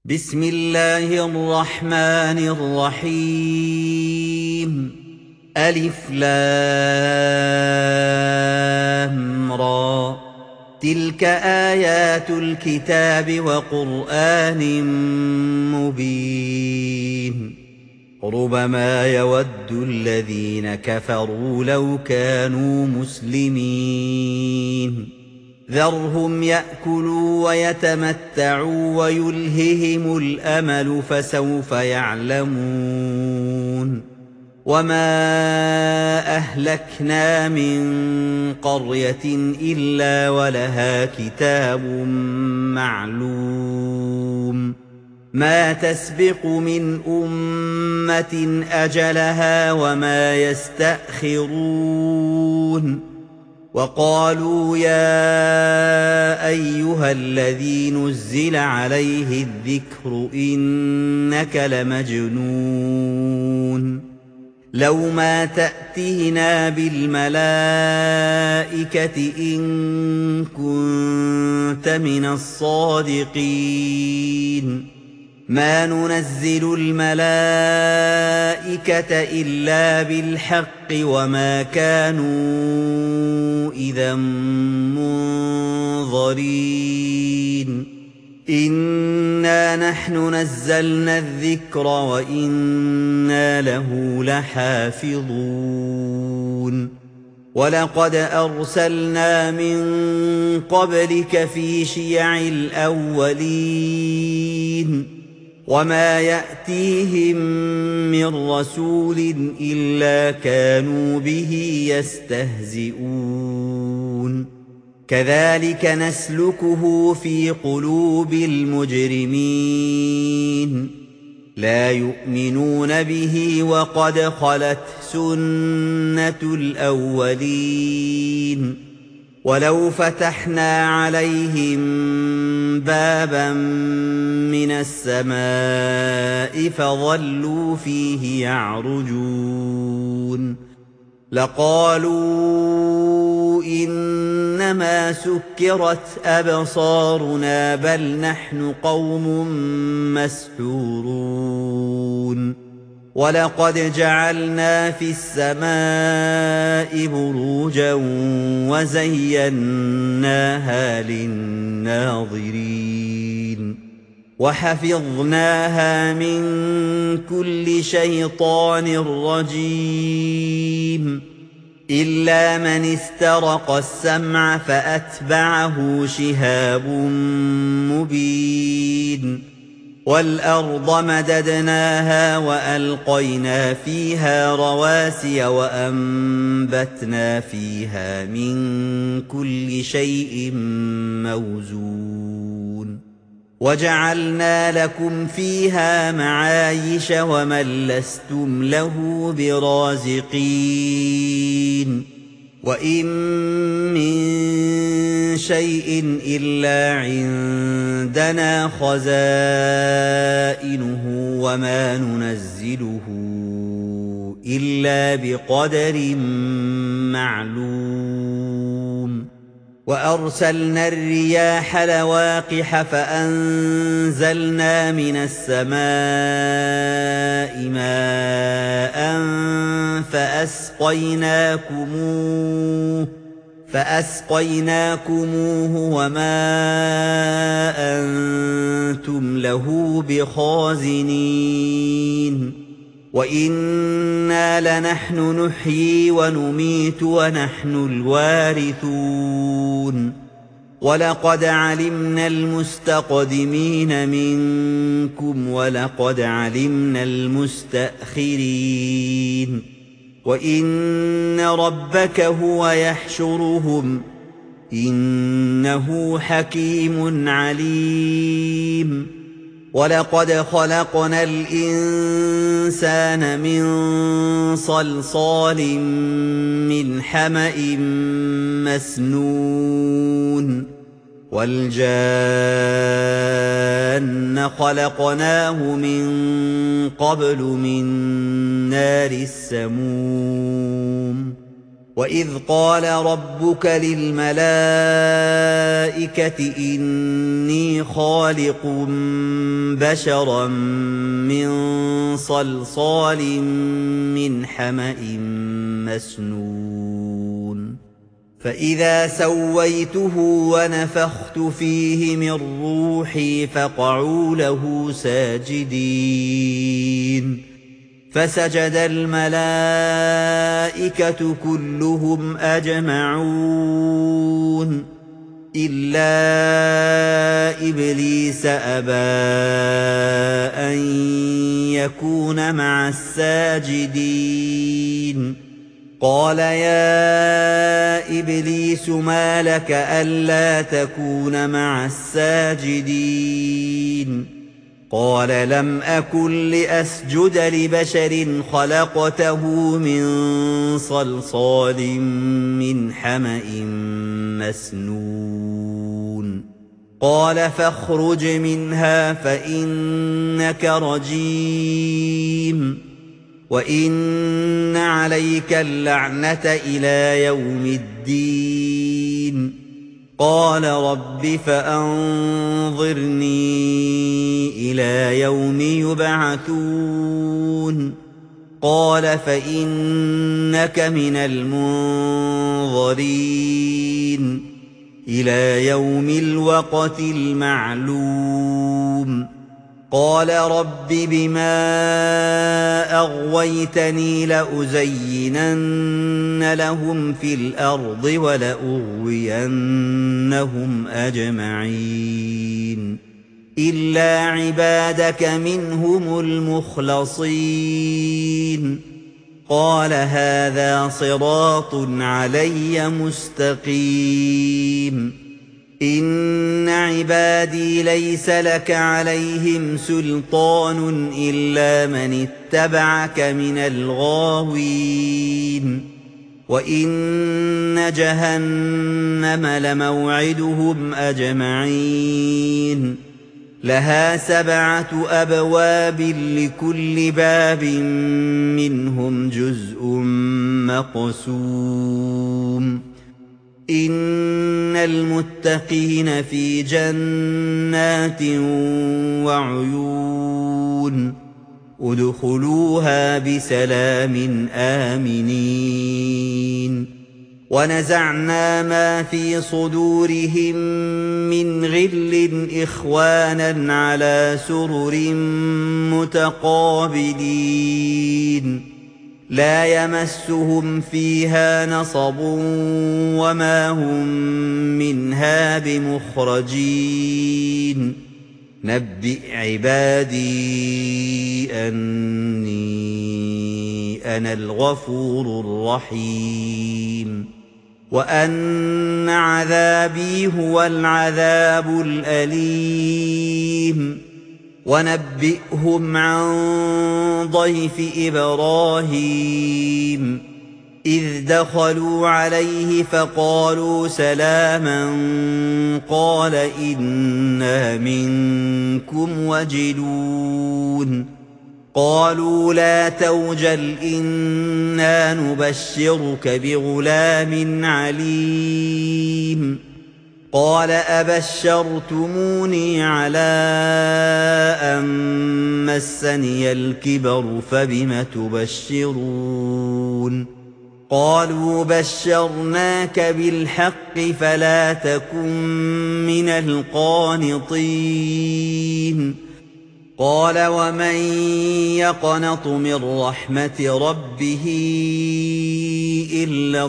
بسم الله الرحمن الرحيم ألف لام را تلك آيات الكتاب وقرآن مبين ربما يود الذين كفروا لو كانوا مسلمين ذرهم يأكلوا ويتمتعوا ويلههم الأمل فسوف يعلمون وما أهلكنا من قرية إلا ولها كتاب معلوم ما تسبق من أمة أجلها وما يستأخرون وقالوا يا أيها الذي نزل عليه الذكر إنك لمجنون لو ما تأتينا بالملائكة إن كنت من الصادقين ما ننزل الملائكة إلا بالحق وما كانوا إذا منظرين إنا نحن نزلنا الذكر وإنا له لحافظون ولقد أرسلنا من قبلك في شيع الأولين وما يأتيهم من رسول إلا كانوا به يستهزئون كذلك نسلكه في قلوب المجرمين لا يؤمنون به وقد خلت سنة الأولين ولو فتحنا عليهم بابا من السماء فظلوا فيه يعرجون لقالوا إنما سكرت أبصارنا بل نحن قوم مسحورون ولقد جعلنا في السماء بروجا وزيناها للناظرين وحفظناها من كل شيطان رجيم إلا من استرق السمع فأتبعه شهاب مبين والأرض مددناها وألقينا فيها رواسي وأنبتنا فيها من كل شيء موزون وجعلنا لكم فيها معايش ومن لستم له برازقين وإن من شيء إلا عندنا خزائنه وما ننزله إلا بقدر معلوم وأرسلنا الرياح لواقح فأنزلنا من السماء ماء فأسقيناكموه وما أنتم له بخازنين وإنا لنحن نحيي ونميت ونحن الوارثون ولقد علمنا المستقدمين منكم ولقد علمنا المستأخرين وإن ربك هو يحشرهم إنه حكيم عليم ولقد خلقنا الإنسان من صلصال من حمأ مسنون والجان خلقناه من قبل من نار السموم وإذ قال ربك للملائكة إني خالق بشرا من صلصال من حمأ مسنون فإذا سويته ونفخت فيه من روحي فقعوا له ساجدين فسجد الملائكة كلهم أجمعون إلا إبليس أبى أن يكون مع الساجدين قال يا إبليس ما لك ألا تكون مع الساجدين قال لم أكن لأسجد لبشر خلقته من صلصال من حمأ مسنون قال فاخرج منها فإنك رجيم وإن عليك اللعنة إلى يوم الدين قال رب فأنظرني إلى يوم يبعثون قال فإنك من المنظرين إلى يوم الوقت المعلوم قال رب بما أغويتني لأزينن لهم في الأرض ولأغوينهم أجمعين إلا عبادك منهم المخلصين قال هذا صراط علي مستقيم إن عبادي ليس لك عليهم سلطان إلا من اتبعك من الغاوين وإن جهنم لموعدهم أجمعين لها 7 أبواب لكل باب منهم جزء مقسوم إن المتقين في جنات وعيون ادخلوها بسلام آمنين ونزعنا ما في صدورهم من غل إخوانا على سرر متقابلين لا يمسهم فيها نصب وما هم منها بمخرجين نبئ عبادي أني أنا الغفور الرحيم وأن عذابي هو العذاب الأليم ونبئهم عن ضيف إبراهيم إذ دخلوا عليه فقالوا سلاما قال إنا منكم وجلون قالوا لا توجل إنا نبشرك بغلام عليم قال أبشرتموني على أن مسني الكبر فبم تبشرون قالوا بشرناك بالحق فلا تكن من القانطين قال ومن يقنط من رحمة ربه إلا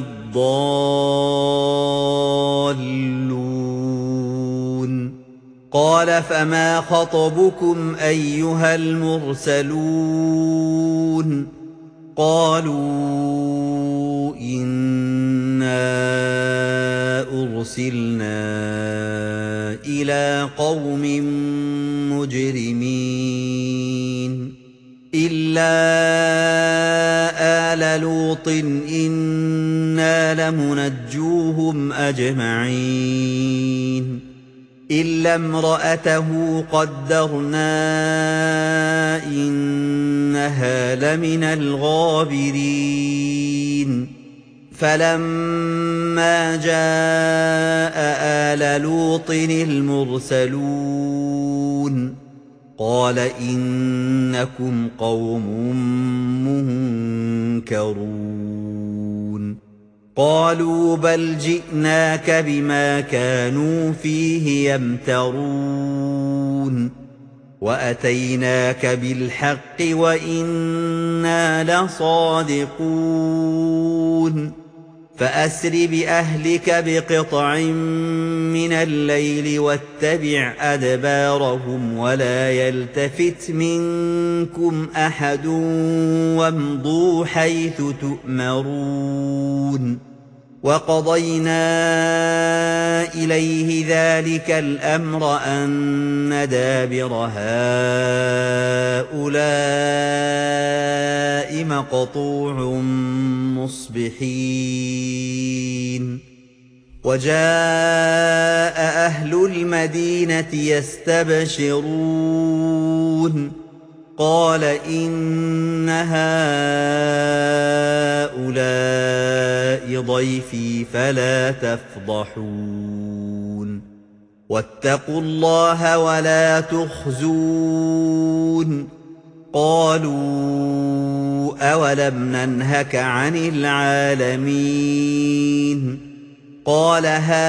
الضالون قال فما خطبكم أيها المرسلون قالوا إنا أرسلنا إلى قوم مجرمين إلا آل لوط إنا لمنجوهم أجمعين إلا امرأته قدرنا إنها لمن الغابرين فلما جاء آل لوط المرسلون قال إنكم قوم منكرون قالوا بل جئناك بما كانوا فيه يمترون وأتيناك بالحق وإنا لصادقون فأسر بأهلك بقطع من الليل واتبع أدبارهم ولا يلتفت منكم أحد وامضوا حيث تؤمرون وقضينا إليه ذلك الأمر أن دابر هؤلاء مقطوع مصبحين وجاء أهل المدينة يستبشرون قال إن هؤلاء ضيفي فلا تفضحون واتقوا الله ولا تخزون قالوا أولم ننهك عن العالمين قال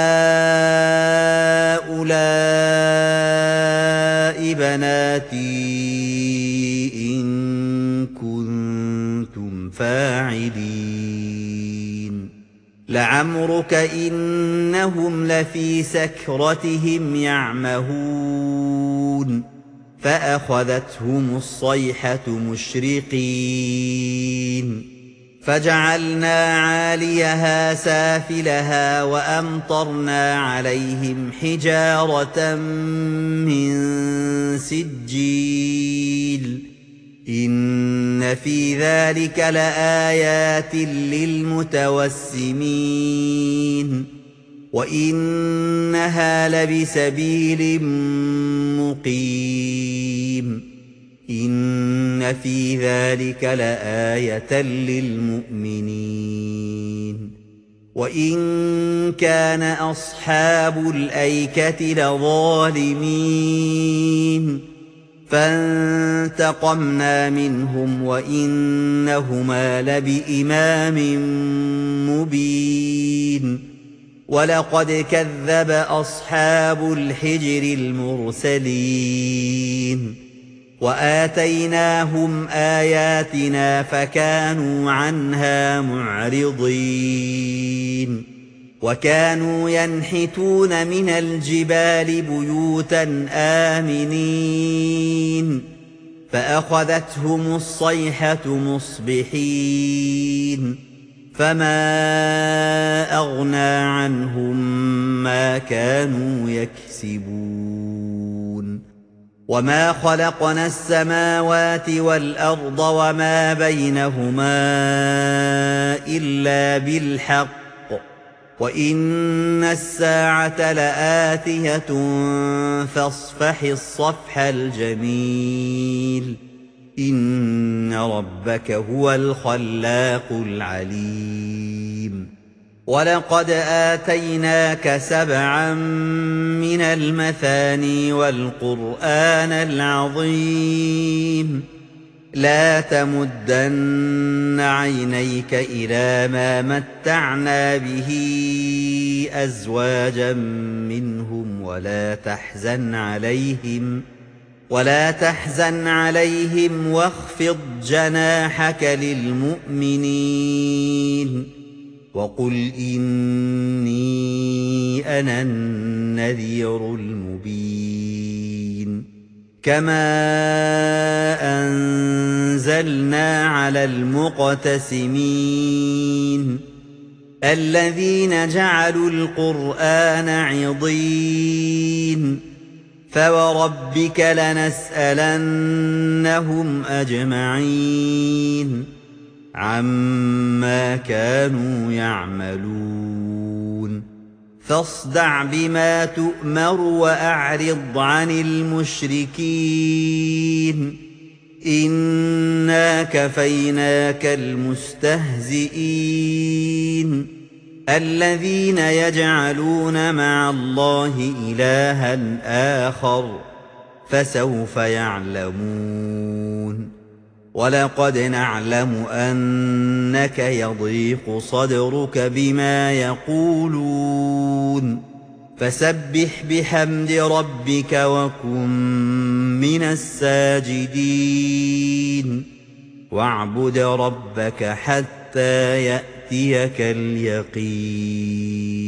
هؤلاء بناتي إن كنتم فاعلين لعمرك إنهم لفي سكرتهم يعمهون فأخذتهم الصيحة مشرقين فجعلنا عاليها سافلها وأمطرنا عليهم حجارة من سجيل إن في ذلك لآيات للمتوسمين وإنها لبسبيل مقيم إن في ذلك لآية للمؤمنين وإن كان أصحاب الأيكة لظالمين فانتقمنا منهم وإنهما لبإمام مبين ولقد كذب أصحاب الحجر المرسلين وآتيناهم آياتنا فكانوا عنها معرضين وكانوا ينحتون من الجبال بيوتا آمنين فأخذتهم الصيحة مصبحين فما أغنى عنهم ما كانوا يكسبون وما خلقنا السماوات والأرض وما بينهما إلا بالحق وإن الساعة لآتية فاصفح الصفح الجميل إن ربك هو الخلاق العليم ولقد آتيناك 7 من المثاني والقرآن العظيم لا تمدن عينيك إلى ما متعنا به أزواجا منهم ولا تحزن عليهم واخفض جناحك للمؤمنين وقل إني أنا النذير المبين كما أنزلنا على المقتسمين الذين جعلوا القرآن عضين فوربك لنسألنهم أجمعين عما كانوا يعملون فاصدع بما تؤمر وأعرض عن المشركين إنا كفيناك المستهزئين الذين يجعلون مع الله إلها آخر فسوف يعلمون ولقد نعلم أنك يضيق صدرك بما يقولون فسبح بحمد ربك وكن من الساجدين واعبد ربك حتى يأتيك اليقين